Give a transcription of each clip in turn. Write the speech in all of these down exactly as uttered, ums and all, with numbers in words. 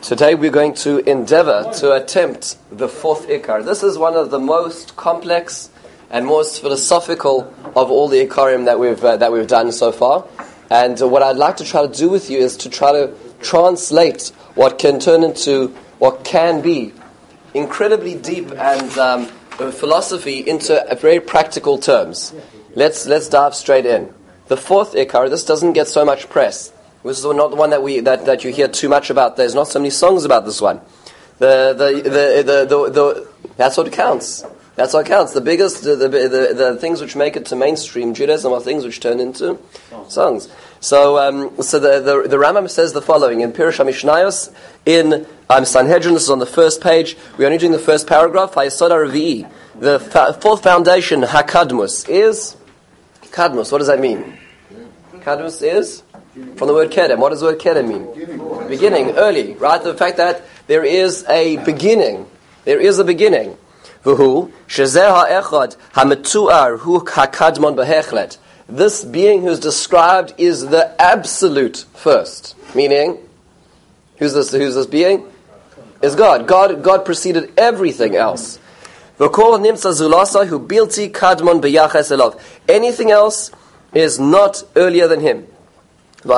Today we're going to endeavor to attempt the fourth Ikar. This is one of the most complex and most philosophical of all the Ikarim that we've uh, that we've done so far. And uh, what I'd like to try to do with you is to try to translate what can turn into, what can be, incredibly deep and um, philosophy into a very practical terms. Let's let's dive straight in. The fourth Ikar, this doesn't get so much press. This is not the one that we that, that you hear too much about. There's not so many songs about this one. The the the the, the, the that's what counts. That's what counts. The biggest the, the the the things which make it to mainstream Judaism are things which turn into songs. So um, so the, the the Rambam says the following in Pirush HaMishnayos in um, Sanhedrin. This is on the first page. We're only doing the first paragraph. Hayesod HaRevi'i. The fa- fourth foundation Hakadmus is Kadmus. What does that mean? Kadmus is from the word kedem. What does the word kedem mean? Beginning. beginning, early, right? The fact that there is a beginning. There is a beginning. V'hu, shezer ha'echad ha'metu'ar hu ha'kadmon b'hechlet. This being who's described is the absolute first. Meaning, who's this, who's this being? Is God. God God preceded everything else. V'kol nimtza zulasa hu bilti kadmon b'yaches elov. Anything else is not earlier than him. There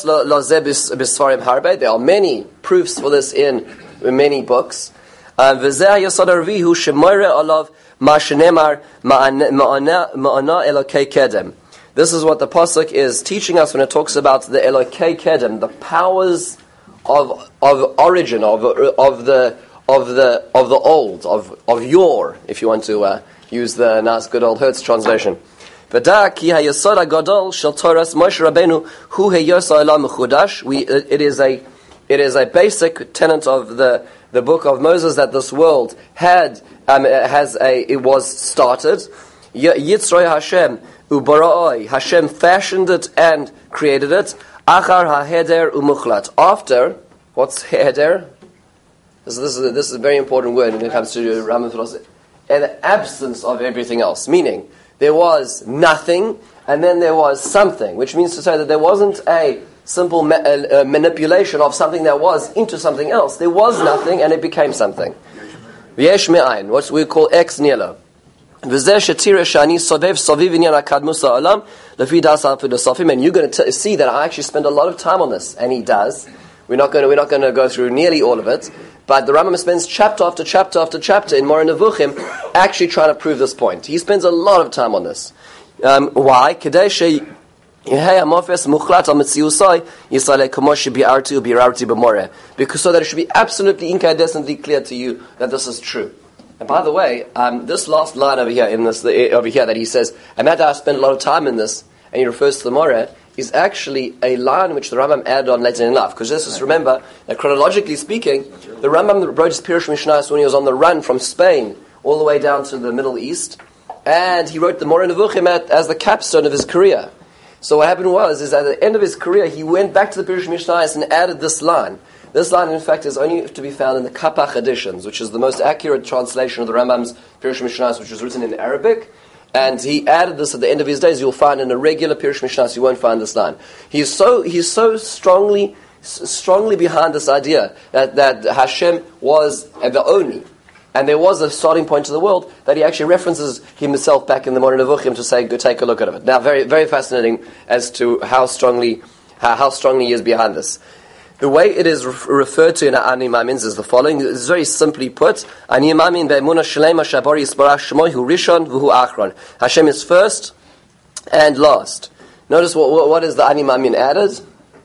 are many proofs for this in many books. This is what the pasuk is teaching us when it talks about the Elokei Kedem, the powers of of origin of of the of the of the old of of yore, if you want to uh, use the nice good old Hertz translation. We, it is a it is a basic tenet of the, the book of Moses that this world had um, has a it was started. Yitzroy Hashem ubara'oi, Hashem fashioned it and created it. Achar haheder umuchlat. After, what's heder? This, this is a, this is a very important word when it comes to Rambam philosophy. An absence of everything else, meaning there was nothing, and then there was something, which means to say that there wasn't a simple ma- uh, uh, manipulation of something that was into something else. There was nothing, and it became something. V'yesh me'ayin, what we call ex nihilo. V'zeh shetira shani sovev soviv inyan hakadmus ha'olam lefi das ha'filosofim, and you're going to see that I actually spend a lot of time on this, and he does. We're not going to, we're not going to go through nearly all of it, but the Rambam spends chapter after chapter after chapter in Moreh Nevuchim actually trying to prove this point. He spends a lot of time on this. Um, why? Because so that it should be absolutely incandescently clear to you that this is true. And by the way, um, this last line over here in this over here that he says, and that I spent a lot of time in this, and he refers to the Moreh, is actually a line which the Rambam added on later in life. Because just as remember, that chronologically speaking, the Rambam wrote his Pirush Mishnayos when he was on the run from Spain all the way down to the Middle East, and he wrote the Moreh Nevuchim as the capstone of his career. So what happened was, is at the end of his career, he went back to the Pirush Mishnayos and added this line. This line, in fact, is only to be found in the Kapach editions, which is the most accurate translation of the Rambam's Pirush Mishnayos, which was written in Arabic. And he added this at the end of his days. You'll find in a regular Pirush Mishnayos, you won't find this line. He's so he's so strongly strongly behind this idea that, that Hashem was the only, and there was a starting point to the world, that he actually references himself back in the Moreh Nevuchim to say, go take a look at it. Now, very very fascinating as to how strongly how, how strongly he is behind this. The way it is re- referred to in Ani Mamins is the following. It's very simply put. Ani Mamin be'emunah shlema shabari yisbarach shemo hu rishon v'hu achron. Hashem is first and last. Notice what, what, what is the Ani Mamin added?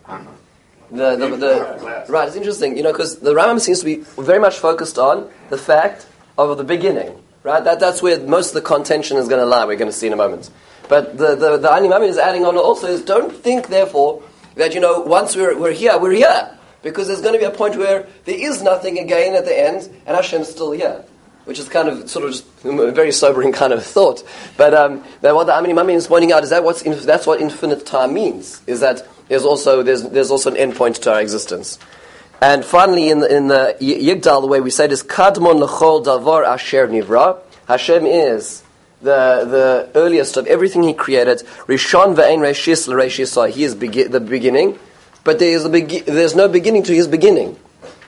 The, the, the, right, it's interesting, you know, because the Rambam seems to be very much focused on the fact of the beginning. Right, that that's where most of the contention is going to lie. We're going to see in a moment. But the the, the Ani Mamin is adding on also is don't think therefore that, you know, once we're we're here, we're here. Because there's going to be a point where there is nothing again at the end, and Hashem's still here. Which is kind of, sort of just a very sobering kind of thought. But um, that what the Ani Mamin is pointing out is that what's in, that's what infinite time means. Is that there's also there's there's also an end point to our existence. And finally, in the, in the Yigdal, the way we say it is Kadmon L'chol Davar Asher Nivra. Hashem is the the earliest of everything He created. Rishon ve'ein reishis l'reishis. He is begi- the beginning, but there is a begi- there's no beginning to His beginning.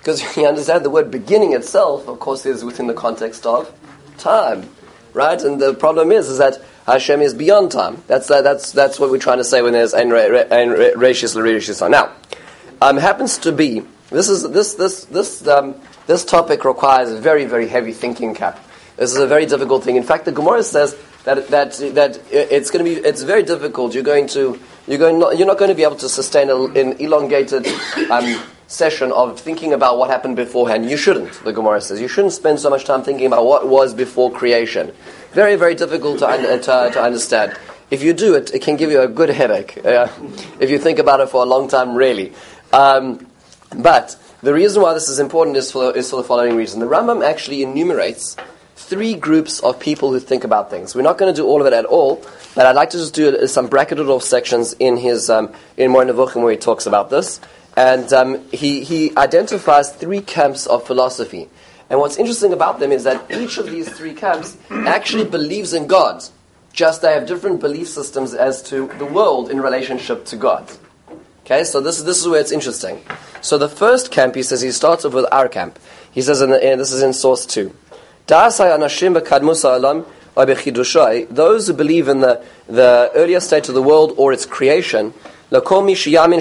Because you understand the word beginning itself, of course, is within the context of time, right? And the problem is, is that Hashem is beyond time. That's uh, that's that's what we're trying to say when there's ein reishis l'reishis. Now, um, happens to be this is this this this um, this topic requires a very very heavy thinking cap. This is a very difficult thing. In fact, the Gemara says that that that it's going to be it's very difficult. You're going to you're going not, you're not going to be able to sustain a, an elongated um, session of thinking about what happened beforehand. You shouldn't. The Gemara says you shouldn't spend so much time thinking about what was before creation. Very very difficult to un- to, to understand. If you do it, it can give you a good headache uh, if you think about it for a long time. Really, um, but the reason why this is important is for is for the following reason. The Rambam actually enumerates three groups of people who think about things. We're not going to do all of it at all, but I'd like to just do some bracketed off sections in his um, in Moreh Nevuchim where he talks about this. And um, he, he identifies three camps of philosophy. And what's interesting about them is that each of these three camps actually believes in God. Just they have different belief systems as to the world in relationship to God. Okay, so this, this is where it's interesting. So the first camp, he says, he starts off with our camp. He says, in the, in, this is in source two. Those who believe in the, the earlier state of the world or its creation, there are three, there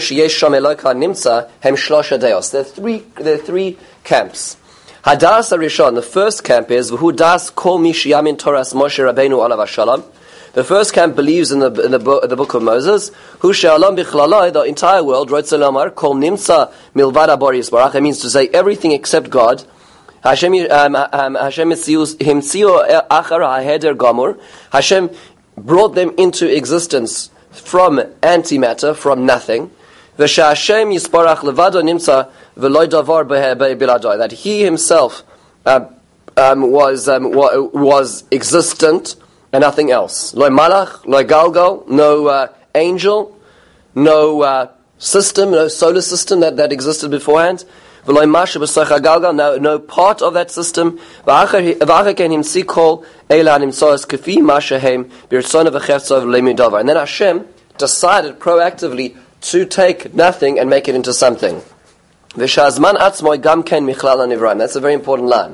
are three camps. Hadas Arishon, the first camp is V'hu das kol mi sheyamin Toras Moshe Rabbeinu alav hashalom. The first camp believes in the in the, bo- the book of Moses. Hu she'alam bichlalo, the entire world. Rotze lomar kol nimtza milvad habor yisbarach. It means to say everything except God. Hashem um, um, Hashem himtziu achar haheder gamur. Hashem brought them into existence from antimatter, from nothing. V'sha'Hashem yisparach levado nimtza v'loy davar biladoi. That He Himself uh, um, was um, was existent and nothing else. Loy malach, loy galgal, no uh, angel, no uh, system, no solar system that, that existed beforehand. V'loy masha b'soich galgal, no no part of that system. V'achar ken himsi kol eila nimtzos kefi masha heim b'rtzona v'cheftzov lemidavar. And then Hashem decided proactively to take nothing and make it into something. V'shazman atzmoi gam ken michlal hanivraim. That's a very important line.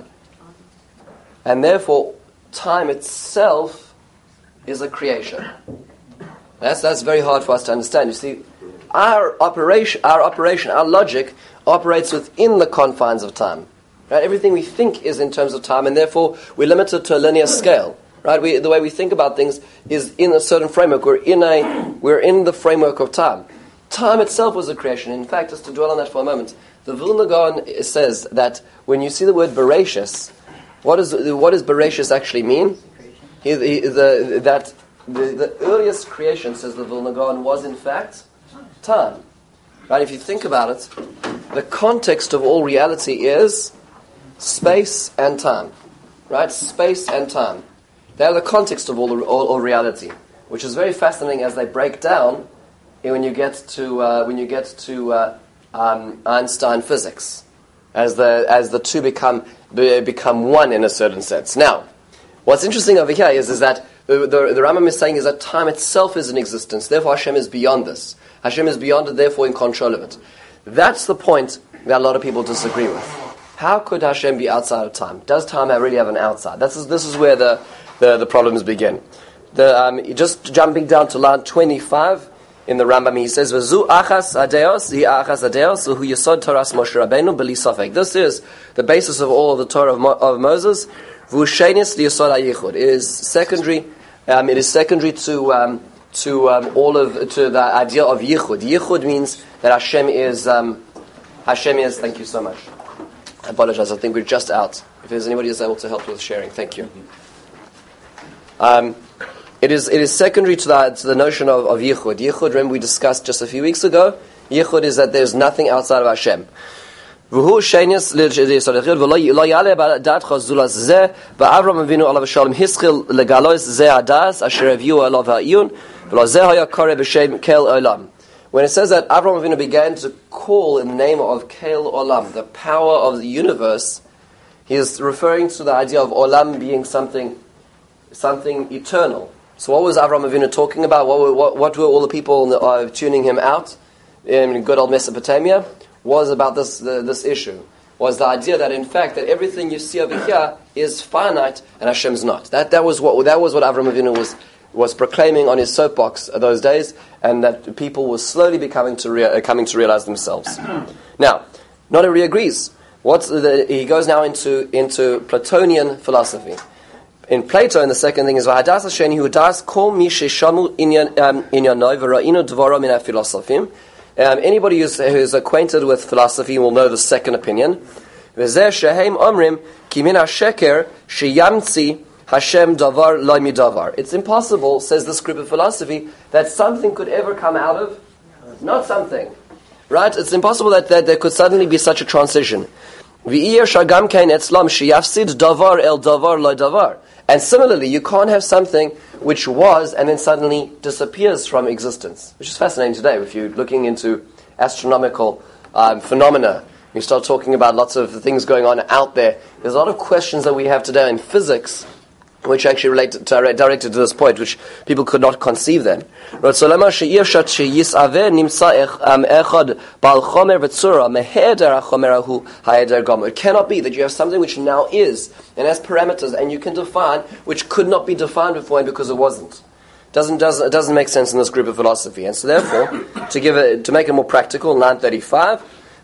And therefore, time itself is a creation. That's that's very hard for us to understand. You see, our operation, our operation, our logic operates within the confines of time. Right? Everything we think is in terms of time, and therefore we're limited to a linear scale. Right? We, the way we think about things is in a certain framework. We're in a we're in the framework of time. Time itself was a creation. In fact, just to dwell on that for a moment, the Vilna Gaon says that when you see the word Bereshis, what does what does Bereshis actually mean? He, he, the, that the, the earliest creation, says the Vilna Gaon, was in fact time. Right? If you think about it, the context of all reality is space and time. Right? Space and time. They are the context of all, all, all reality, which is very fascinating as they break down when you get to uh, when you get to uh, um, Einstein physics, as the as the two become be, become one in a certain sense. Now, what's interesting over here is is that the, the, the Rambam is saying is that time itself is in existence. Therefore, Hashem is beyond this. Hashem is beyond it. Therefore, in control of it. That's the point that a lot of people disagree with. How could Hashem be outside of time? Does time really have an outside? This is this is where the the, the problems begin. The um, just jumping down to line twenty-five. In the Rambam, he says, "V'zu achas adeos, hi achas adeos, v'hu yesod Toras Moshe Rabbeinu b'li safek." This is the basis of all of the Torah of, Mo- of Moses. V'hu shenis liyesod hayichud. It is secondary. Um, it is secondary to um, to um, all of to the idea of yichud. Yichud means that Hashem is um, Hashem is. Thank you so much. I apologize. I think we're just out. If there's anybody who's able to help with sharing, thank you. Um. It is it is secondary to the, to the notion of, of Yichud. Yichud, remember we discussed just a few weeks ago, Yichud is that there's nothing outside of Hashem. V'hu shenis v'lo yale b'dat chazulaz zeh v'Avram Avinu alav shalom hischil legalos zeh adas asher aviu alav ha'iyun v'lo zeh haya kare b'shem kel olam. When it says that Avram Avinu began to call in the name of Kel Olam, the power of the universe, he is referring to the idea of Olam being something something eternal. So what was Avram Avinu talking about? What were, what, what were all the people uh, tuning him out in good old Mesopotamia? was about this the, this issue, was the idea that in fact that everything you see over here is finite and Hashem's not. That that was what that was what Avraham Avinu was was proclaiming on his soapbox those days, and that people were slowly becoming to rea- coming to realize themselves. Now, not everybody agrees. What's the, he goes now into into Platonian philosophy. In Plato, and the second thing is V'hadas Hasheni hu das kol mi sheshamu inyanoi v'ra'inu dvaro min ha-philosophim. Anybody who's, who's acquainted with philosophy will know the second opinion. V'zeh shehem omrim ki min ha-sheker sheyamtzi Hashem davar lo midavar. It's impossible, says this group of philosophy, that something could ever come out of not something. Right? It's impossible that, that there could suddenly be such a transition. V'iyeh shagam kein etzlam sheyafsid davar el davar lo davar. And similarly, you can't have something which was and then suddenly disappears from existence, which is fascinating today. If you're looking into astronomical um, phenomena, you start talking about lots of things going on out there. There's a lot of questions that we have today in physics which actually relate to, to, directed to this point, which people could not conceive then. It cannot be that you have something which now is, and has parameters, and you can define, which could not be defined before because it wasn't. Doesn't, doesn't, it doesn't make sense in this group of philosophy. And so therefore, to give it, to make it more practical, line thirty-five,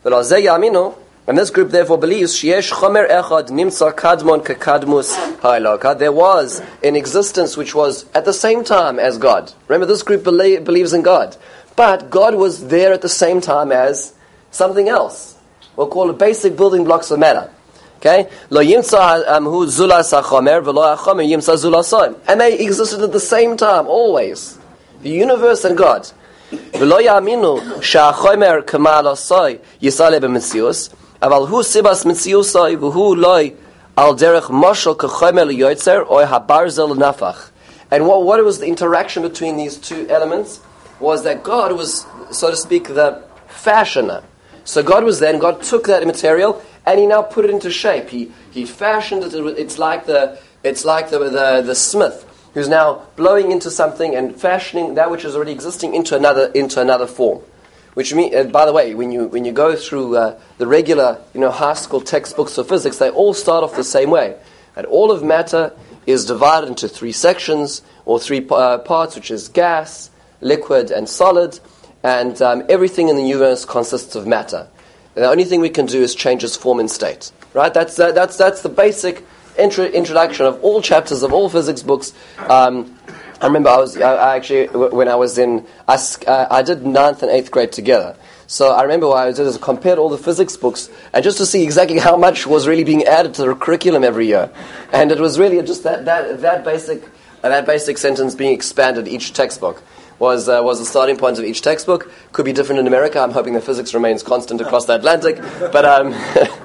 and this group therefore believes sheyesh chomer echad nimtza kadmon kekadmus ha'elokah. There was an existence which was at the same time as God. Remember, this group belie- believes in God, but God was there at the same time as something else. We'll call it basic building blocks of matter. Okay, lo yimtza hu zulas hachomer v'lo hachomer yimtza zulasoim, and they existed at the same time always. The universe and God. V'lo ya'aminu she'achomer k'ma'alasoi yisale b'metzius. Aval hu sibas mitziusai v'hu loy al derech mashal k'chomer liyoytzer or habarzel nafach. And what what was the interaction between these two elements was that God was, so to speak, the fashioner. So God was there, and God took that material and He now put it into shape. He He fashioned it. It's like the it's like the the, the smith who's now blowing into something and fashioning that which is already existing into another into another form. Which mean, uh, by the way, when you when you go through uh, the regular, you know, high school textbooks of physics, they all start off the same way. And all of matter is divided into three sections or three uh, parts, which is gas, liquid, and solid. And um, everything in the universe consists of matter. And the only thing we can do is change its form and state. Right? That's uh, that's that's the basic intro- introduction of all chapters of all physics books. Um, I remember I was I, I actually when I was in I, I did ninth and eighth grade together. So I remember what I did is compared all the physics books and just to see exactly how much was really being added to the curriculum every year, and it was really just that that that basic uh, that basic sentence being expanded each textbook was uh, was the starting point of each textbook. Could be different in America. I'm hoping the physics remains constant across the Atlantic, but um,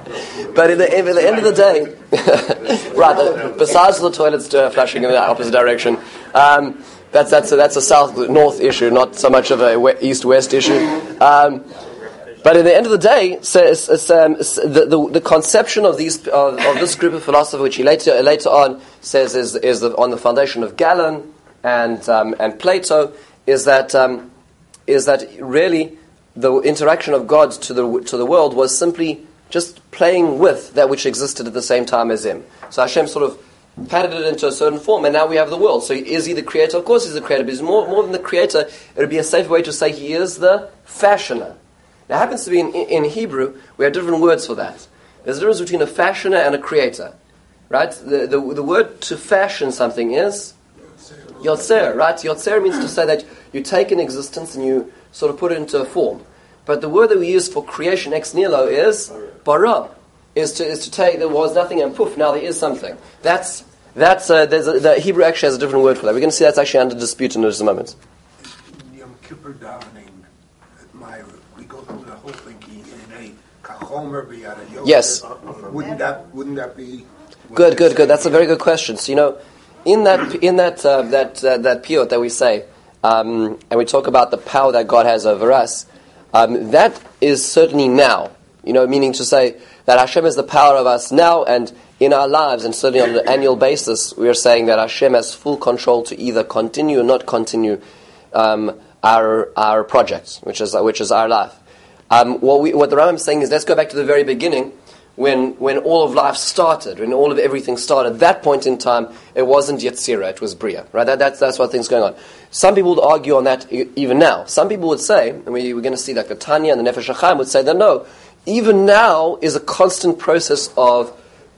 but at the, at the end of the day, right? Uh, besides the toilets uh, flushing in the opposite direction. Um, That's that's a, that's a south-north issue, not so much of a east-west issue. Um, but at the end of the day, so it's, it's, um, it's the, the the conception of these of, of this group of philosophers, which he later later on says is is the, on the foundation of Galen and um, and Plato, is that um, is that really the interaction of God to the to the world was simply just playing with that which existed at the same time as Him. So Hashem sort of patted it into a certain form, and now we have the world. So is He the creator? Of course He's the creator, but He's more, more than the creator. It would be a safer way to say He is the fashioner. Now it happens to be in, in Hebrew, we have different words for that. There's a difference between a fashioner and a creator. Right? The, the, the word to fashion something is yotzer, right? Yotzer means to say that you take an existence and you sort of put it into a form. But the word that we use for creation ex nihilo is bara. Is to is to take there was nothing and poof, now there is something. That's that's uh, there's a, the Hebrew actually has a different word for that. We're going to see that's actually under dispute in just a moment. Yom Kippur davening, my we go through the whole thing in a kachomer b'yad yosef. Yes. Wouldn't that wouldn't that be? Good, good, good. That's a very good question. So you know, in that in that uh, that uh, that piyut that we say, um, and we talk about the power that God has over us, um, that is certainly now. You know, meaning to say that Hashem has the power of us now and in our lives, and certainly on an annual basis, we are saying that Hashem has full control to either continue or not continue um, our our project, which is which is our life. Um, what, we, what the Rambam is saying is, let's go back to the very beginning, when when all of life started, when all of everything started. At that point in time, it wasn't Yetzirah, it was Bria. Right? That, that's that's what things going on. Some people would argue on that e- even now. Some people would say, and we, we're going to see like the Tanya and the Nefesh HaChaim would say that no, even now is a constant process of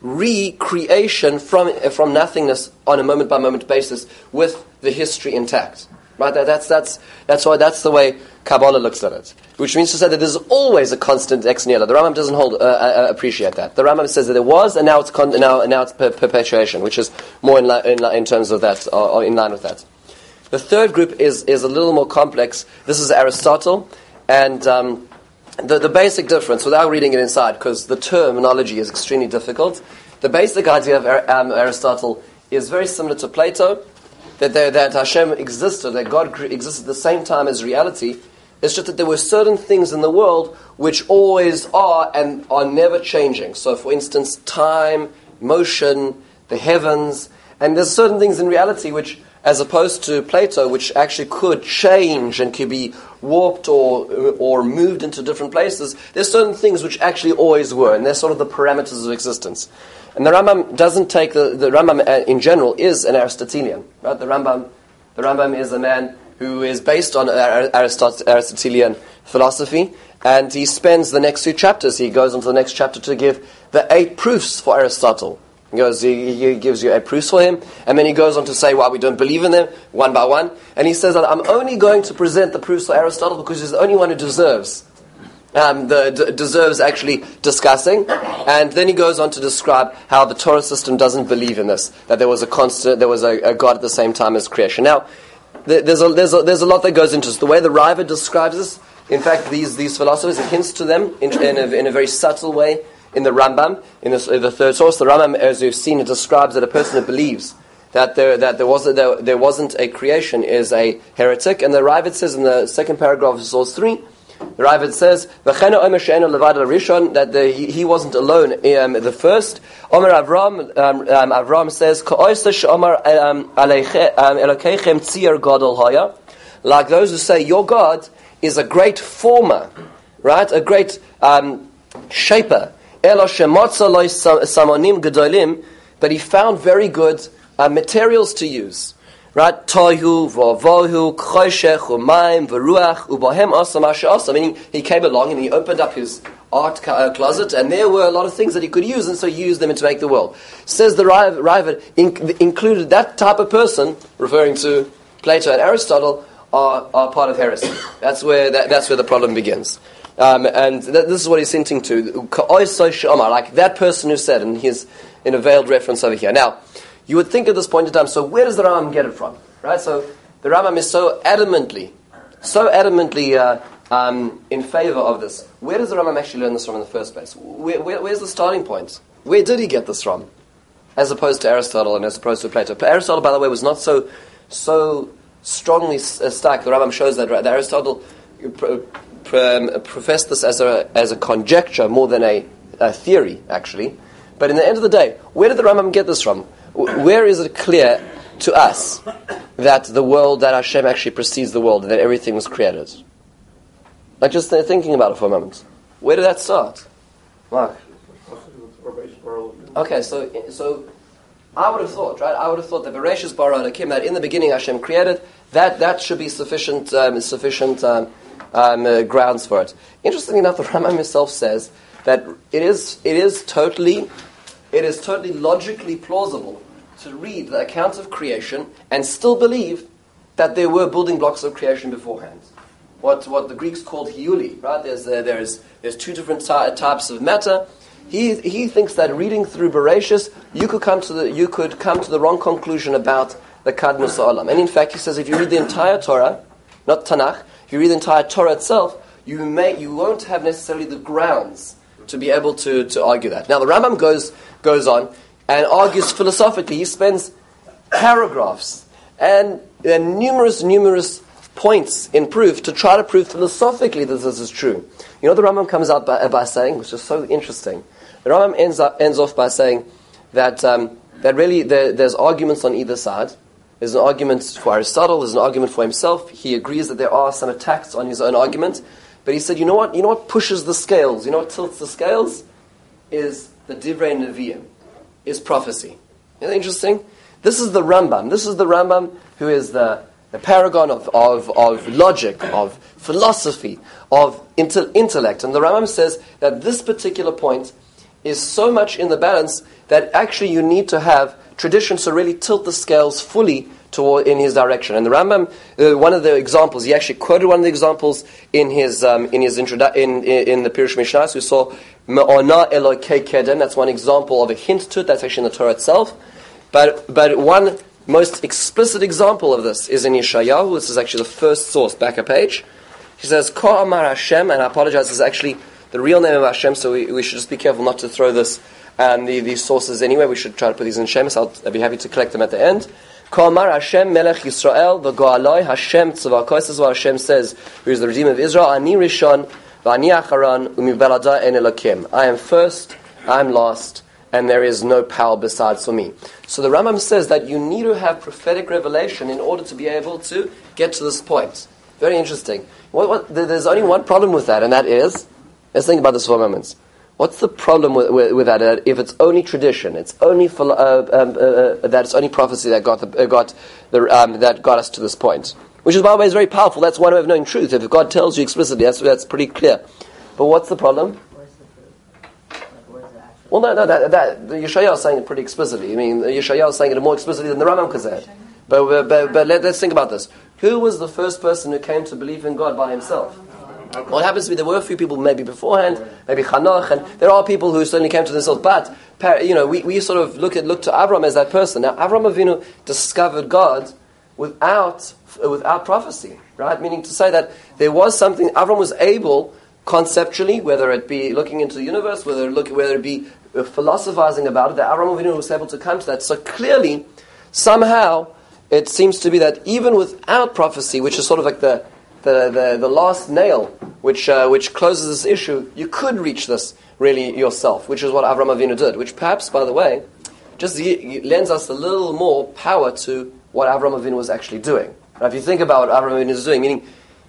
recreation from from nothingness on a moment by moment basis with the history intact. Right? That, that's that's that's why that's the way Kabbalah looks at it. Which means to say that there's always a constant ex nihilo. The Rambam doesn't hold uh, uh, appreciate that. The Rambam says that there was, and now it's con- now now it's per- perpetuation, which is more in, li- in, li- in terms of that, or, or in line with that. The third group is is a little more complex. This is Aristotle, and um, the the basic difference, without reading it inside, because the terminology is extremely difficult. The basic idea of um, Aristotle is very similar to Plato. That there, that Hashem existed, that God existed at the same time as reality. It's just that there were certain things in the world which always are and are never changing. So, for instance, time, motion, the heavens, and there's certain things in reality which, as opposed to Plato, which actually could change and could be warped or or moved into different places. There's certain things which actually always were, and they're sort of the parameters of existence. And the Rambam doesn't take the the Rambam uh, in general is an Aristotelian, right? The Rambam, the Rambam is a man who is based on Aristot- Aristotelian philosophy, and he spends the next few chapters. He goes on to the next chapter to give the eight proofs for Aristotle. He goes, he, he gives you eight proofs for him, and then he goes on to say why we don't believe in them one by one. And he says that I'm only going to present the proofs for Aristotle because he's the only one who deserves. Um, the, d- deserves actually discussing, and then he goes on to describe how the Torah system doesn't believe in this, that there was a constant, there was a, a God at the same time as creation. Now, th- there's a there's a, there's a lot that goes into this. The way the Raiva describes this, in fact, these these philosophers, it hints to them in, in, a, in a very subtle way in the Rambam, in the, in the third source. The Rambam, as you've seen, it describes that a person who believes that there that there was a, there, there wasn't a creation is a heretic, and the Raiva says in the second paragraph of source three. The Ravid says, rishon, that the, he, he wasn't alone. Um, the first, Omer Avram, um, um, Avram says, like those who say, your God is a great former, right? A great um, shaper. But he found very good uh, materials to use. Right, tohu vavohu choshech umayim v'ruach ubohem asam asher asam. Meaning, he came along and he opened up his art uh, closet, and there were a lot of things that he could use, and so he used them to make the world. Says the Ravid, in, included that type of person, referring to Plato and Aristotle, are, are part of heresy. That's where that, that's where the problem begins. Um, and th- this is what he's hinting to, like that person who said, and he's in a veiled reference over here. Now, you would think at this point in time, so where does the Rambam get it from? Right? So the Rambam is so adamantly, so adamantly uh, um, in favor of this. Where does the Rambam actually learn this from in the first place? Where, where, where's the starting point? Where did he get this from? As opposed to Aristotle and as opposed to Plato. Aristotle, by the way, was not so so strongly stuck. The Rambam shows that, right? That Aristotle pr- pr- um, professed this as a as a conjecture more than a, a theory, actually. But in the end of the day, where did the Rambam get this from? Where is it clear to us that the world, that Hashem actually precedes the world, and that everything was created? Like, just thinking about it for a moment. Where did that start? Mark? Okay, so so I would have thought, right? I would have thought that Bereshis bara Elokim, that in the beginning Hashem created, that that should be sufficient um, sufficient um, um, uh, grounds for it. Interestingly enough, the Rambam himself says that it is it is totally it is totally logically plausible to read the account of creation and still believe that there were building blocks of creation beforehand. What what the Greeks called hiuli, right? There's uh, there's there's two different ty- types of matter. He he thinks that reading through Bereshis, you could come to the you could come to the wrong conclusion about the Kadmus Ha'olam. And in fact, he says if you read the entire Torah, not Tanakh, if you read the entire Torah itself, you may you won't have necessarily the grounds to be able to, to argue that. Now the Rambam goes goes on and argues philosophically. He spends paragraphs and, and numerous numerous points in proof to try to prove philosophically that this is true. You know, the Rambam comes out by, by saying, which is so interesting. The Rambam ends up ends off by saying that um, that really there, there's arguments on either side. There's an argument for Aristotle. There's an argument for himself. He agrees that there are some attacks on his own argument. But he said, you know what? You know what pushes the scales? You know what tilts the scales? Is the Divrei Nevi'im, is prophecy. Isn't that interesting? This is the Rambam. This is the Rambam who is the, the paragon of, of, of logic, of philosophy, of intel- intellect. And the Rambam says that this particular point is so much in the balance that actually you need to have tradition to really tilt the scales fully toward in his direction. And the Rambam, uh, one of the examples, he actually quoted one of the examples in his um, in his introdu- in, in in the Pirush Mishnah. We saw Me'ona Elokei Kedem. That's one example of a hint to it. That's actually in the Torah itself. But but one most explicit example of this is in Yeshayahu. This is actually the first source, back a page. He says, Ko Amar Hashem, and I apologize, this is actually the real name of Hashem, so we, we should just be careful not to throw this and the, these sources anyway. We should try to put these in Shemus. I'll, I'll be happy to collect them at the end. Ko Amar Hashem Melech Yisrael v'Go'aloi Hashem Tzavakos. This is what Hashem says, who is the Redeemer of Israel. Ani Rishon v'Ani Acharon u'Mivelada en Elokim. I am first, I am last, and there is no power besides for me. So the Rambam says that you need to have prophetic revelation in order to be able to get to this point. Very interesting. What, what, there's only one problem with that, and that is, let's think about this for a moment. What's the problem with, with, with that? Uh, if it's only tradition, it's only uh, um, uh, uh, that it's only prophecy that got the, uh, got the um, that got us to this point, which is by the way is very powerful. That's one way of knowing truth. If God tells you explicitly, that's that's pretty clear. But what's the problem? Where's the proof? Like, where's the actual Well, no, no, that, that the Yeshayahu is saying it pretty explicitly. I mean, Yeshayahu is saying it more explicitly than the Rambam could say it. But but but, but let, let's think about this. Who was the first person who came to believe in God by himself? What happens to be, there were a few people maybe beforehand, maybe Chanoch, and there are people who certainly came to themselves, but, you know, we, we sort of look at look to Avram as that person. Now, Avram Avinu discovered God without without prophecy, right? Meaning to say that there was something, Avram was able, conceptually, whether it be looking into the universe, whether it, look, whether it be philosophizing about it, that Avram Avinu was able to come to that. So clearly, somehow, it seems to be that even without prophecy, which is sort of like the The, the, the last nail which uh, which closes this issue, you could reach this really yourself, which is what Avram Avinu did, which perhaps, by the way, just y- lends us a little more power to what Avram Avinu was actually doing. Now, if you think about what Avram Avinu is doing, meaning,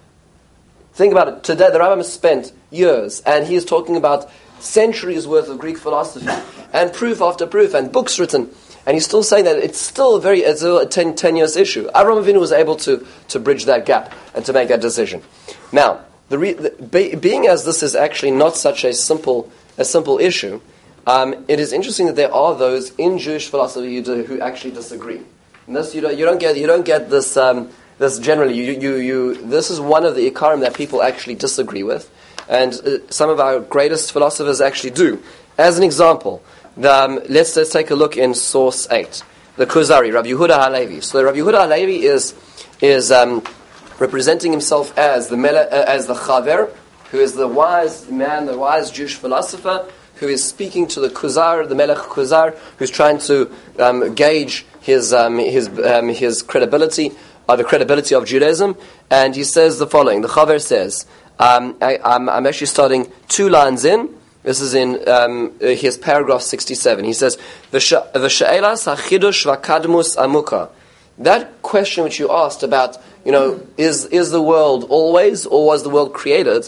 think about it, today the Rambam has spent years, and he is talking about centuries worth of Greek philosophy, and proof after proof, and books written, and he's still saying that it's still a very, it's a ten, ten years issue. Avram Avinu was able to, to bridge that gap and to make that decision. Now, the, re, the be, being as this is actually not such a simple a simple issue, um, it is interesting that there are those in Jewish philosophy who, do, who actually disagree. And this you don't you don't get you don't get this um, this generally. You, you you this is one of the ikarim that people actually disagree with, and uh, some of our greatest philosophers actually do. As an example. Um, let's, let's take a look in source eight, the Kuzari, Rabbi Yehuda Halevi. So Rabbi Yehuda Halevi is is um, representing himself as the Mele, uh, as the Chaver, who is the wise man, the wise Jewish philosopher, who is speaking to the Kuzar, the Melech Kuzar, who's trying to um, gauge his um, his um, his credibility, or the credibility of Judaism. And he says the following: the Chaver says, um, I, I'm, "I'm actually starting two lines in." This is in um, his paragraph sixty-seven. He says, "V'she'elas hachidush v'kadmus amuka." That question which you asked about, you know, is is the world always, or was the world created?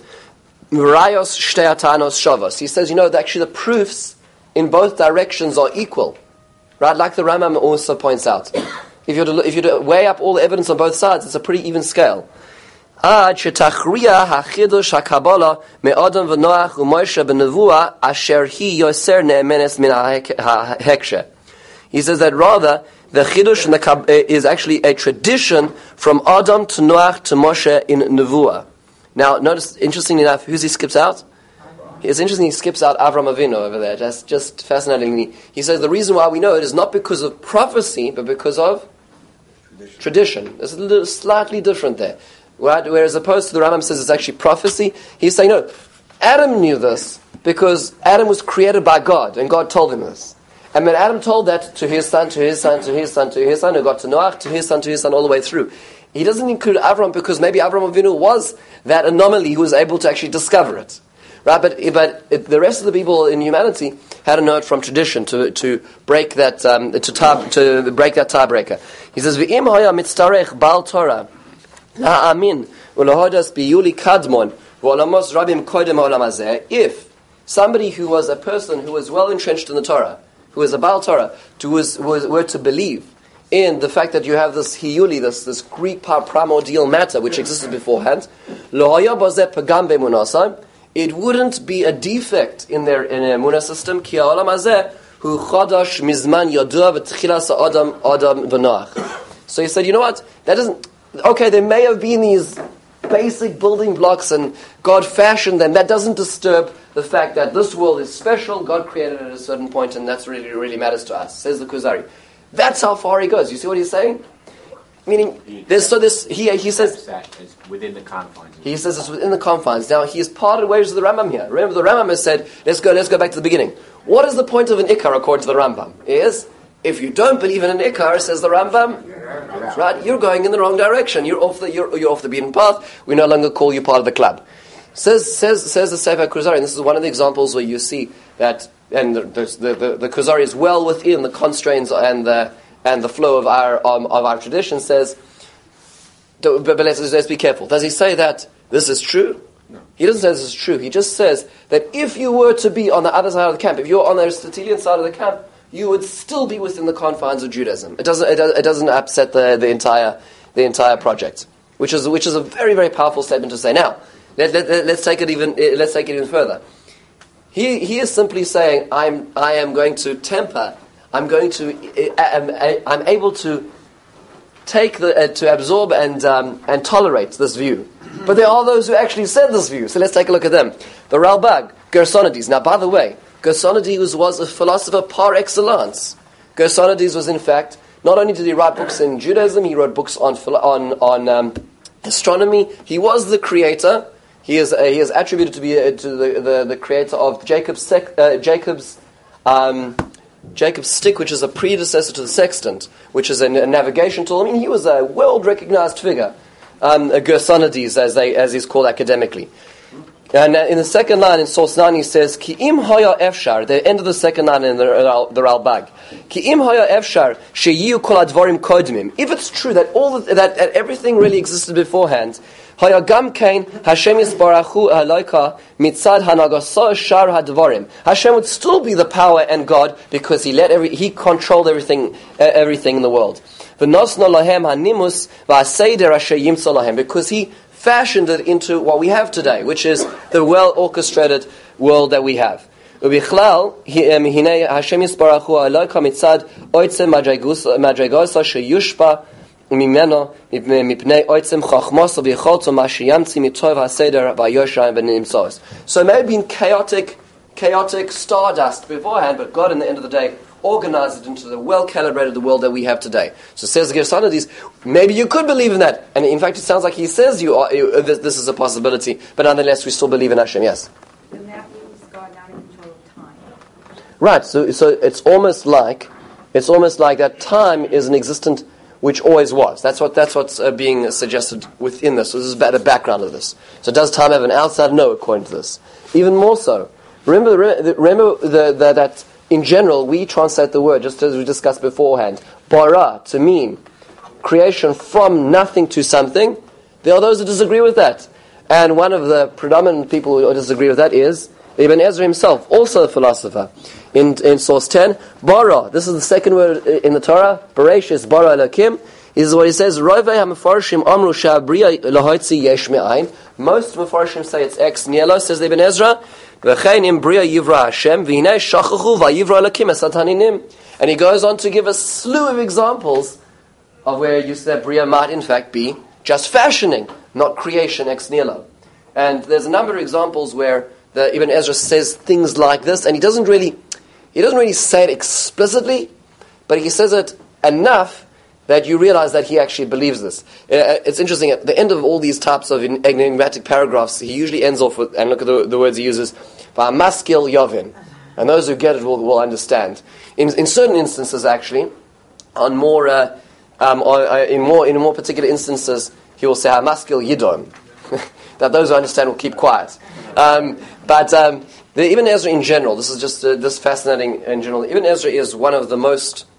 Rayos shteatanos shavos. He says, you know, that actually the proofs in both directions are equal, right? Like the Rambam also points out. If you if you weigh up all the evidence on both sides, it's a pretty even scale. Ad shetachriya hachidush hakabala me'adam v'noach u'Moshe b'nevuah asher hi yoser ne'emenes min ha'hekshe. He says that rather the chidush in the Kab- is actually a tradition from Adam to Noach to Moshe in nevuah. Now, notice, interestingly enough, who's he skips out? It's interesting he skips out Avram Avinu over there. That's just fascinatingly. He says the reason why we know it is not because of prophecy, but because of tradition. tradition. It's a little slightly different there. Whereas opposed to the Rambam says it's actually prophecy, he's saying, no, Adam knew this because Adam was created by God, and God told him this. And when Adam told that to his son, to his son, to his son, to his son, who got to Noach, to his son, to his son, all the way through. He doesn't include Avram because maybe Avram Avinu was that anomaly who was able to actually discover it. Right, but but it, the rest of the people in humanity had to know it from tradition to to break that um, to tab, to break that tiebreaker. He says, "V'im haya mitzarech bal Torah la'amin u'lahodas biyuli kadmon If somebody who was a person who was well entrenched in the Torah, who was a Baal Torah, who was, was were to believe in the fact that you have this hiyuli, this this Greek primordial matter which existed beforehand, it wouldn't be a defect in their in their emunah system. Ki ha'olam hazeh hu chadash mizman yadua v'tchilas ha'adam adam v'noach. So he said, you know what? That doesn't. Okay, there may have been these basic building blocks, and God fashioned them. That doesn't disturb the fact that this world is special. God created it at a certain point, and that's really really matters to us. Says the Kuzari. That's how far he goes. You see what he's saying? Meaning, there's so this he he says it's within the confines. He says it's within the confines. Now he has parted ways with the Rambam here. Remember, the Rambam has said, "Let's go, let's go back to the beginning." What is the point of an ikar according to the Rambam? Is if you don't believe in an ikar, says the Rambam, right? You're going in the wrong direction. You're off the you're, you're off the beaten path. We no longer call you part of the club. Says says says the Sefer Kuzari, and this is one of the examples where you see that, and the the the, the, the Kuzari is well within the constraints and the and the flow of our um, of our tradition. Says, but, but let's, let's be careful. Does he say that this is true? No. He doesn't say this is true. He just says that if you were to be on the other side of the camp, if you're on the Aristotelian side of the camp, you would still be within the confines of Judaism. It doesn't it, does, it doesn't upset the, the entire the entire project, which is which is a very very powerful statement to say. Now, let, let, let's take it even let's take it even further. He he is simply saying, I'm I am going to temper. I'm going to. I'm, I'm able to take the uh, to absorb and um, and tolerate this view. But there are those who actually said this view. So let's take a look at them. The Ralbag, Gersonides. Now, by the way, Gersonides was a philosopher par excellence. Gersonides was, in fact, not only did he write books in Judaism, he wrote books on on on um, astronomy. He was the creator. He is uh, he is attributed to be uh, to the, the the creator of Jacob's sec, uh, Jacob's. Um, Jacob's stick, which is a predecessor to the sextant, which is a, a navigation tool. I mean, he was a world-recognized figure, um, a Gersonides, as they as he's called academically. And in the second line in source nine, he says, "Ki im haya efshar." The end of the second line in the, the Ralbag. "Ki im haya efshar sheyiu kol advarim kodmim." If it's true that all the, that, that everything really existed beforehand, haya gam kain Hashem yisbarachu haloika mitzad hanagasa shar hadvarim. Hashem would still be the power and God because he let every he controlled everything uh, everything in the world. V'nosno lahem hanimus v'aseder asher yimtza lahem, because he fashioned it into what we have today, which is the well-orchestrated world that we have. Ubichlal, hinei Hashem yisbarachu haloika mitzad oitzem madregosa sheyushpa mimeno mipnei oitzem chachmos v'yicholto mashiyamtzi mitov haseder v'yoshayim v'nimtzos. So it may have been chaotic, chaotic stardust beforehand, but God, in the end of the day, organized it into the well-calibrated the world that we have today. So says the Gersonides, maybe you could believe in that, and in fact, it sounds like he says you are, you, this, this is a possibility, but nonetheless, we still believe in Hashem. Yes. And that means God not in control of time. Right. So, so it's almost like, it's almost like that time is an existent which always was. That's what that's what's uh, being suggested within this. So this is about the background of this. So does time have an outside? No, according to this. Even more so. Remember, remember the, the, that in general we translate the word, just as we discussed beforehand, bara, to mean creation from nothing to something. There are those who disagree with that. And one of the predominant people who disagree with that is Ibn Ezra himself, also a philosopher. In, in source ten, bara, this is the second word in the Torah, Bereshis, bara Elokim. This is what he says, Rovei ha-mefarshim amru sha'abriya lahoitzi yesh me'ain. Most mefarshim say it's ex nihilo, says Ibn Ezra. V'chein im briya yivra Hashem, v'hinei shachachu v'yivra Elokim esat haninim. And he goes on to give a slew of examples of where you said briya might in fact be just fashioning, not creation ex nihilo. And there's a number of examples where the Ibn Ezra says things like this, and he doesn't really He doesn't really say it explicitly, but he says it enough that you realize that he actually believes this. Uh, it's interesting, at the end of all these types of enigmatic paragraphs, he usually ends off with, and look at the, the words he uses, Va'amaskil Yovin. And those who get it will, will understand. In, in certain instances, actually, on more, uh, um, on, uh, in more in more particular instances, he will say Ha'amaskil Yidom. That those who understand will keep quiet. Um, but... Um, The Ibn Ezra in general, this is just uh, this fascinating in general. Ibn Ezra is one of the most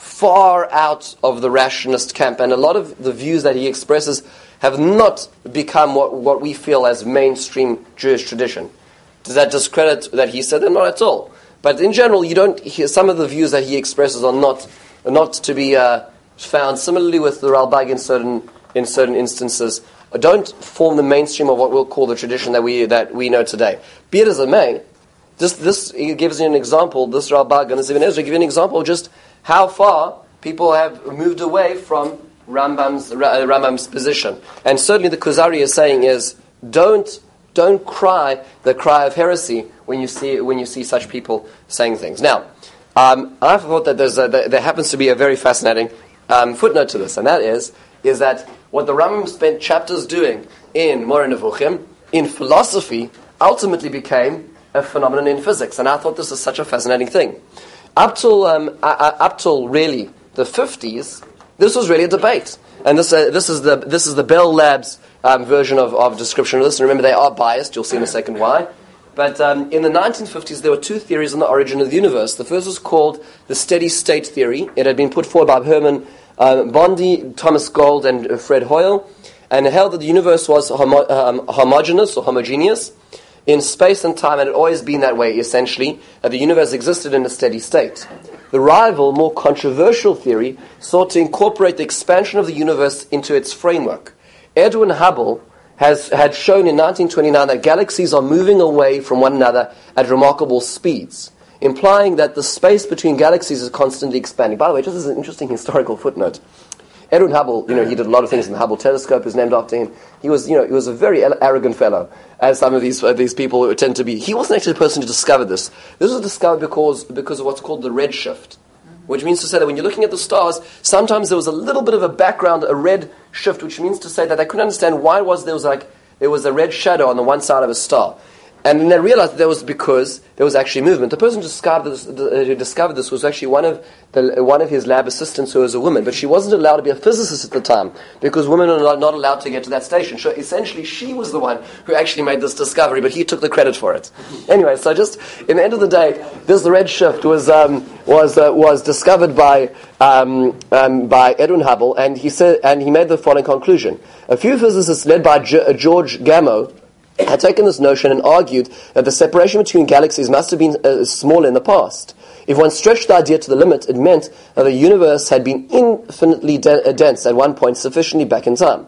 far out of the rationalist camp, and a lot of the views that he expresses have not become what, what we feel as mainstream Jewish tradition. Does that discredit that he said that? Not at all. But in general, you don't hear some of the views that he expresses are not are not to be uh, found. Similarly, with the Ralbag in certain in certain instances, don't form the mainstream of what we'll call the tradition that we that we know today. Be it as it may, this this gives you an example. This Ralbag and this Ibn Ezra give you an example of just how far people have moved away from Rambam's Rambam's position. And certainly, the Kuzari is saying is don't. Don't cry the cry of heresy when you see when you see such people saying things. Now, um, I thought that there's a, there happens to be a very fascinating um, footnote to this, and that is is that what the Rambam spent chapters doing in Moreh Nevuchim, in philosophy, ultimately became a phenomenon in physics. And I thought this is such a fascinating thing. Up till um, uh, up till really the fifties, this was really a debate, and this uh, this is the this is the Bell Labs. Um, version of, of description of this, and remember they are biased, you'll see in a second why. But um, in the nineteen fifties there were two theories on the origin of the universe. The first was called the steady state theory. It had been put forward by Herman uh, Bondi, Thomas Gold, and uh, Fred Hoyle, and it held that the universe was homo- um, homogeneous or homogeneous in space and time, and it had always been that way, essentially, that the universe existed in a steady state. The rival, more controversial theory sought to incorporate the expansion of the universe into its framework. Edwin Hubble has had shown in nineteen twenty-nine that galaxies are moving away from one another at remarkable speeds, implying that the space between galaxies is constantly expanding. By the way, just as an interesting historical footnote, Edwin Hubble, you know, he did a lot of things in the Hubble telescope, is named after him. He was, you know, he was a very arrogant fellow, as some of these uh, these people tend to be. He wasn't actually the person who discovered this. This was discovered because because of what's called the redshift, which means to say that when you're looking at the stars, sometimes there was a little bit of a background, a red shift, which means to say that they couldn't understand why was there was like there was a red shadow on the one side of a star. And then they realized that that was because there was actually movement. The person who discovered this, who discovered this was actually one of the, one of his lab assistants who was a woman, but she wasn't allowed to be a physicist at the time because women are not allowed to get to that station. So essentially, she was the one who actually made this discovery, but he took the credit for it. Anyway, so just in the end of the day, this red shift was um, was uh, was discovered by um, um, by Edwin Hubble, and he said, and he made the following conclusion: a few physicists led by G- George Gamow had taken this notion and argued that the separation between galaxies must have been uh, small in the past. If one stretched the idea to the limit, it meant that the universe had been infinitely de- uh, dense at one point, sufficiently back in time.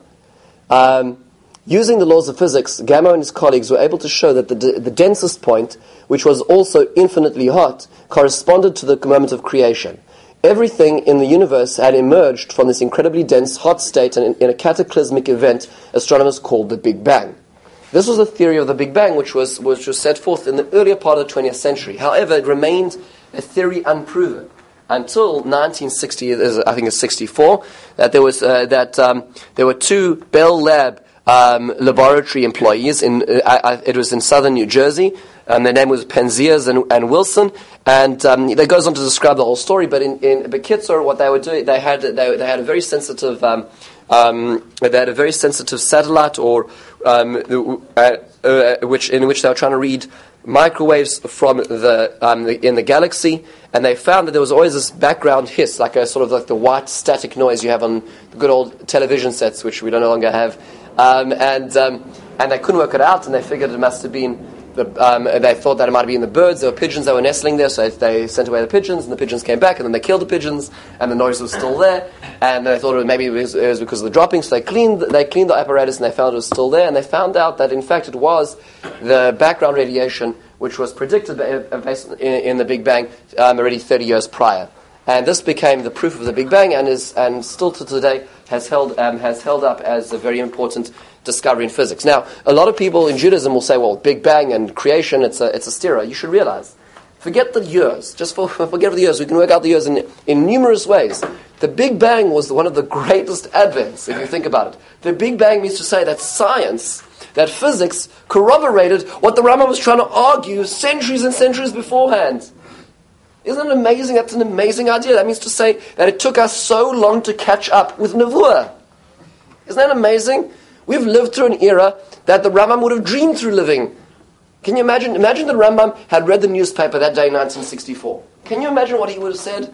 Um, using the laws of physics, Gamow and his colleagues were able to show that the, d- the densest point, which was also infinitely hot, corresponded to the moment of creation. Everything in the universe had emerged from this incredibly dense, hot state in, in a cataclysmic event astronomers called the Big Bang. This was the theory of the Big Bang, which was which was set forth in the earlier part of the twentieth century. However, it remained a theory unproven until nineteen sixty. I think it's sixty-four. That there was uh, that um, there were two Bell Lab um, laboratory employees in. Uh, I, it was in southern New Jersey. Um, their name was Penzias and, and Wilson, and um, that goes on to describe the whole story. But in in Bekitzer, what they were doing, they had they, they had a very sensitive. Um, Um, they had a very sensitive satellite, or um, uh, uh, which in which they were trying to read microwaves from the, um, the in the galaxy, and they found that there was always this background hiss, like a sort of like the white static noise you have on the good old television sets, which we no longer have, um, and um, and they couldn't work it out, and they figured it must have been. The, um, they thought that it might have been the birds. There were pigeons that were nestling there, so they sent away the pigeons, and the pigeons came back, and then they killed the pigeons, and the noise was still there. And they thought it maybe it was, it was because of the dropping, so they cleaned they cleaned the apparatus, and they found it was still there. And they found out that in fact it was the background radiation, which was predicted based in, in the Big Bang um, already thirty years prior. And this became the proof of the Big Bang, and is and still to today has held um, has held up as a very important discovery in physics. Now, a lot of people in Judaism will say, "Well, Big Bang and creation, it's a it's a stira." You should realize, forget the years. Just for, forget the years. We can work out the years in in numerous ways. The Big Bang was one of the greatest advents, if you think about it. The Big Bang means to say that science, that physics, corroborated what the Rambam was trying to argue centuries and centuries beforehand. Isn't it amazing? That's an amazing idea. That means to say that it took us so long to catch up with Nevuah. Isn't that amazing? We've lived through an era that the Rambam would have dreamed through living. Can you imagine? Imagine the Rambam had read the newspaper that day in nineteen sixty-four. Can you imagine what he would have said?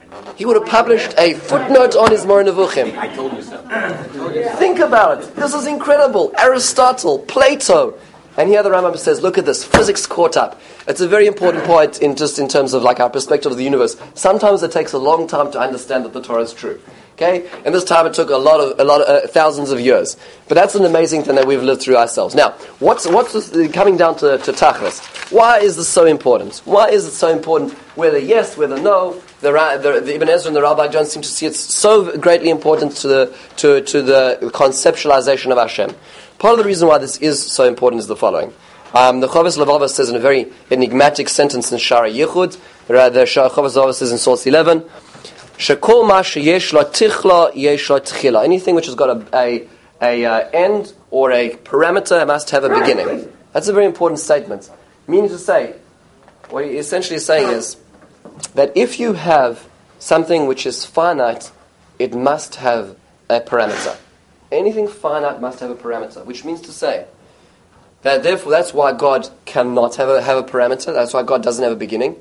He would have published a footnote on his Moreh Nevuchim. I told you so. Think about it. This is incredible. Aristotle, Plato. And here the Rambam says, look at this, physics caught up. It's a very important point in just in terms of like our perspective of the universe. Sometimes it takes a long time to understand that the Torah is true. Okay? And this time it took a lot of, a lot of, uh, thousands of years. But that's an amazing thing that we've lived through ourselves. Now, what's, what's this, uh, coming down to, to Tachlis? Why is this so important? Why is it so important? Whether yes, whether no, the, the, the Ibn Ezra and the Rabbi John seem to see it's so greatly important to the, to, to the conceptualization of Hashem. Part of the reason why this is so important is the following. Um, the Chovos Levavos says in a very enigmatic sentence in Shara Yichud, the Chovos Levavos says in source eleven, Shekol ma sheyesh lo tichla yesh lo tchila. Anything which has got a, a, a uh, end or a parameter must have a beginning. That's a very important statement. Meaning to say, what he essentially is saying is that if you have something which is finite, it must have a parameter. Anything finite must have a parameter, which means to say that therefore that's why God cannot have a, have a parameter, that's why God doesn't have a beginning.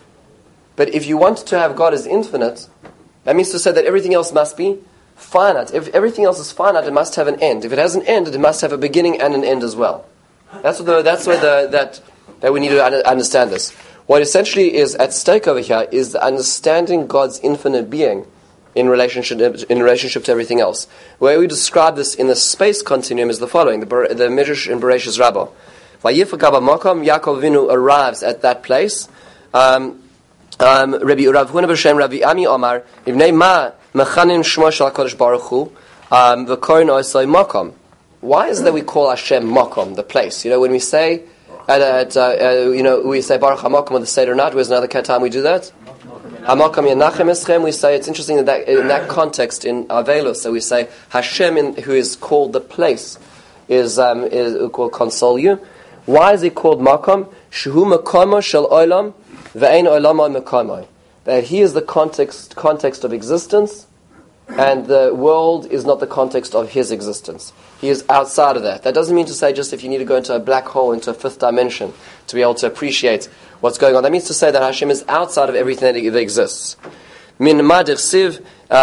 But if you want to have God as infinite, that means to say that everything else must be finite. If everything else is finite, it must have an end. If it has an end, it must have a beginning and an end as well. That's what the, that's where the, that, that we need to understand this. What essentially is at stake over here is the understanding God's infinite being in relationship in relationship to everything else. The way we describe this in the space continuum is the following: the the Midrash in Bereshis Rabbah. Vayifagav Makom, Yaakov Avinu arrives at that place. Um, um, Rabbi Urav Huna b'Shem Rabbi Ami Omar Ibnei Ma Mechanim Shmo Shel Hakadosh Baruch Hu V'Korin Osai Makom. Why is it that we call Hashem Makom, the place? You know, when we say at, at uh, uh, you know we say Baruch HaMakom on the Seder Night. Where's another time we do that? Hamakam Yanachem Eschem, we say, it's interesting that, that in that context, in Avelus, so we say, Hashem, in, who is called the place, is um, is will console you. Why is he called Makam? Shehu Makama Shel Olam, Ve'ein Olama Makama. That he is the context context of existence, and the world is not the context of his existence. He is outside of that. That doesn't mean to say just if you need to go into a black hole, into a fifth dimension, to be able to appreciate what's going on. That means to say that Hashem is outside of everything that exists. Min madir siv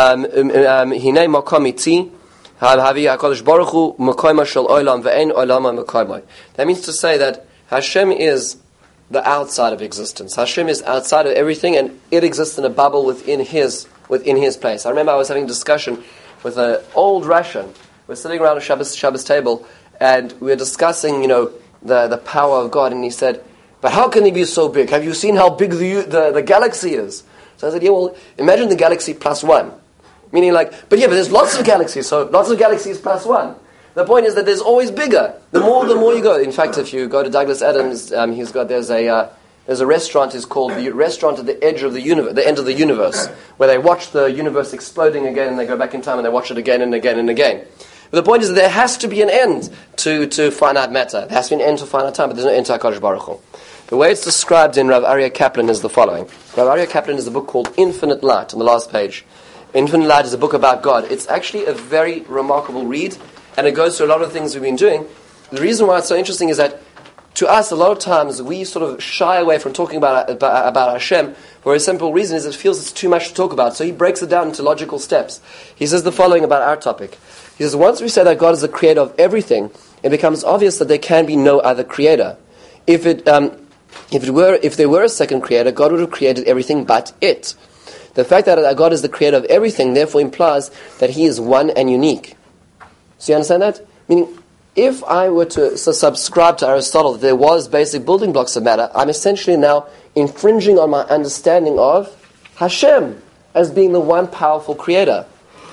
hinei makom iti havi HaKadosh Baruch Hu makoima shel olam ve'en olama makoimai. That means to say that Hashem is the outside of existence. Hashem is outside of everything, and it exists in a bubble within His within His place. I remember I was having a discussion with an old Russian. We're sitting around a Shabbos, Shabbos table, and we were discussing, you know, the, the power of God, and he said, but how can he be so big? Have you seen how big the, the, the galaxy is? So I said, yeah, well, imagine the galaxy plus one. Meaning like, but yeah, but there's lots of galaxies, so lots of galaxies plus one. The point is that there's always bigger. The more, the more you go. In fact, if you go to Douglas Adams, um, he's got, there's a, uh, there's a restaurant, is called the restaurant at the edge of the universe, the end of the universe, where they watch the universe exploding again, and they go back in time and they watch it again and again and again. But the point is that there has to be an end to, to finite matter. There has to be an end to finite time, but there's no end to HaKadosh Baruch Hu. The way it's described in Rav Aryeh Kaplan is the following. Rav Aryeh Kaplan is a book called Infinite Light, on the last page. Infinite Light is a book about God. It's actually a very remarkable read, and it goes through a lot of things we've been doing. The reason why it's so interesting is that, to us, a lot of times, we sort of shy away from talking about, about, about Hashem for a simple reason is it feels it's too much to talk about. So he breaks it down into logical steps. He says the following about our topic. He says, once we say that God is the creator of everything, it becomes obvious that there can be no other creator. If it, um, if it were, if there were a second creator, God would have created everything but it. The fact that God is the creator of everything, therefore, implies that He is one and unique. So you understand that? Meaning, if I were to so subscribe to Aristotle that there was basic building blocks of matter, I'm essentially now infringing on my understanding of Hashem as being the one powerful creator.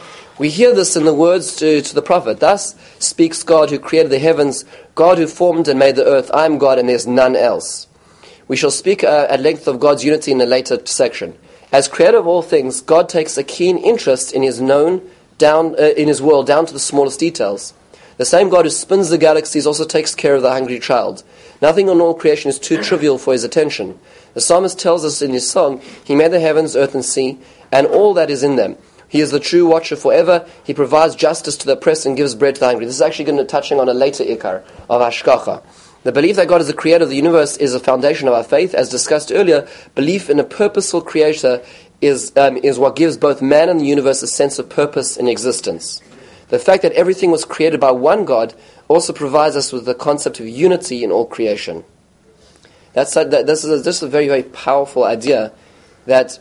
We hear this in the words to, to the prophet. Thus speaks God who created the heavens, God who formed and made the earth. I am God and there's none else. We shall speak uh, at length of God's unity in a later section. As creator of all things, God takes a keen interest in His known down uh, in His world down to the smallest details. The same God who spins the galaxies also takes care of the hungry child. Nothing in all creation is too trivial for His attention. The psalmist tells us in his song, He made the heavens, earth and sea, and all that is in them. He is the true watcher forever. He provides justice to the oppressed and gives bread to the hungry. This is actually going to be touching on a later ikar of Hashkacha. The belief that God is the creator of the universe is a foundation of our faith. As discussed earlier, belief in a purposeful creator is um, is what gives both man and the universe a sense of purpose and existence. The fact that everything was created by one God also provides us with the concept of unity in all creation. That's a, that, this is a, this is a very, very powerful idea, that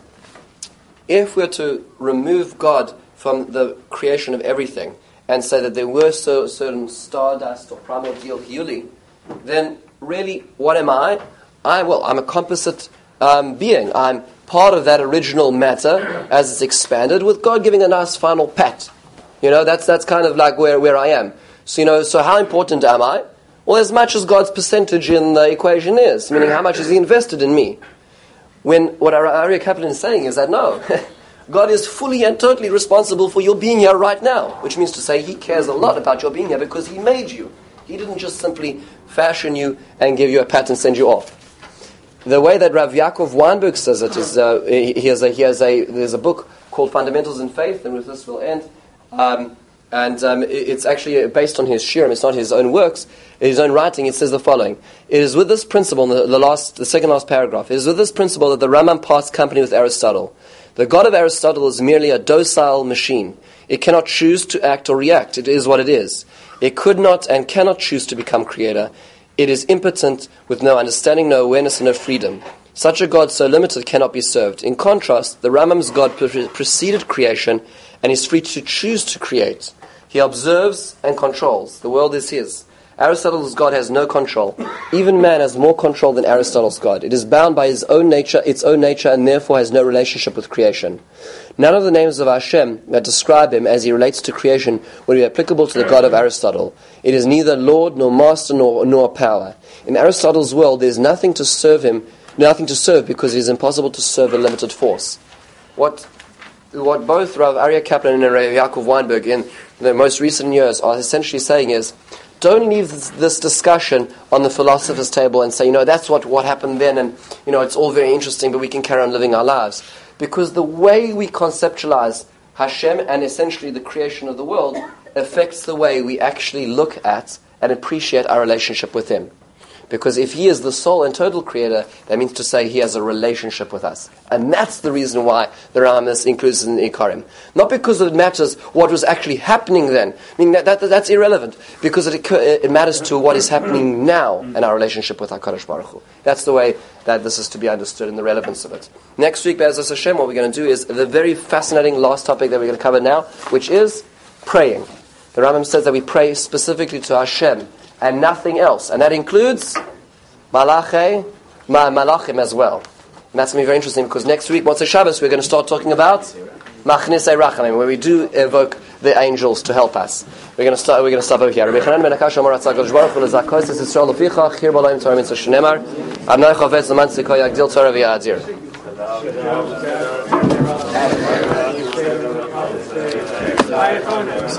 if we're to remove God from the creation of everything and say that there were so, certain stardust or primordial huli, then really, what am I? I well, I'm a composite um, being. I'm part of that original matter as it's expanded, with God giving a nice final pat. You know, that's that's kind of like where, where I am. So, you know, so how important am I? Well, as much as God's percentage in the equation is, meaning how much is He invested in me? When what Aryeh Kaplan is saying is that no, God is fully and totally responsible for your being here right now, which means to say He cares a lot about your being here because He made you. He didn't just simply fashion you and give you a pat and send you off. The way that Rav Yaakov Weinberg says it is, uh, he has a, he has a, there's a book called Fundamentals in Faith, and with this we'll end. Um, and um, it's actually based on his shirim. It's not his own works, his own writing. It says the following: it is with this principle, in the, the last, the second last paragraph, it is with this principle that the Rambam parts company with Aristotle. The God of Aristotle is merely a docile machine. It cannot choose to act or react. It is what it is. It could not and cannot choose to become creator. It is impotent, with no understanding, no awareness, and no freedom. Such a God so limited cannot be served. In contrast, the Rambam's God pre- preceded creation and is free to choose to create. He observes and controls. The world is his. Aristotle's God has no control. Even man has more control than Aristotle's God. It is bound by his own nature, its own nature, and therefore has no relationship with creation. None of the names of Hashem that describe him as he relates to creation would be applicable to the God of Aristotle. It is neither Lord, nor Master, nor, nor power. In Aristotle's world, there is nothing to serve him, nothing to serve because it is impossible to serve a limited force. What what both Rav Aryeh Kaplan and Rav Yaakov Weinberg in the most recent years are essentially saying is, don't leave this, this discussion on the philosopher's table and say, you know, that's what, what happened then, and, you know, it's all very interesting, but we can carry on living our lives. Because the way we conceptualize Hashem and essentially the creation of the world affects the way we actually look at and appreciate our relationship with Him. Because if He is the sole and total creator, that means to say He has a relationship with us. And that's the reason why the Rambam is included in the Ikarim. Not because it matters what was actually happening then. I mean, that, that, that's irrelevant. Because it, it matters to what is happening now in our relationship with HaKadosh Baruch Hu. That's the way that this is to be understood and the relevance of it. Next week, Be'ezus Hashem, what we're going to do is the very fascinating last topic that we're going to cover now, which is praying. The Rambam says that we pray specifically to Hashem and nothing else. And that includes Malachi, ma, Malachim as well. And that's going to be very interesting because next week, Motzei Shabbos, we're going to start talking about Machnisei Rachamim, where we do evoke the angels to help us. We're going to start, we're going to stop over here. Rabbi Chanan ben Akash Amar Atzah Kodesh Baruch Hu Lezakos Es Yisrael Leficha Chir B'Olayim Torah Mitzvah Shneimar Adonai Chavetz L'man Tzidko Yagdil Torah V'Yadzir.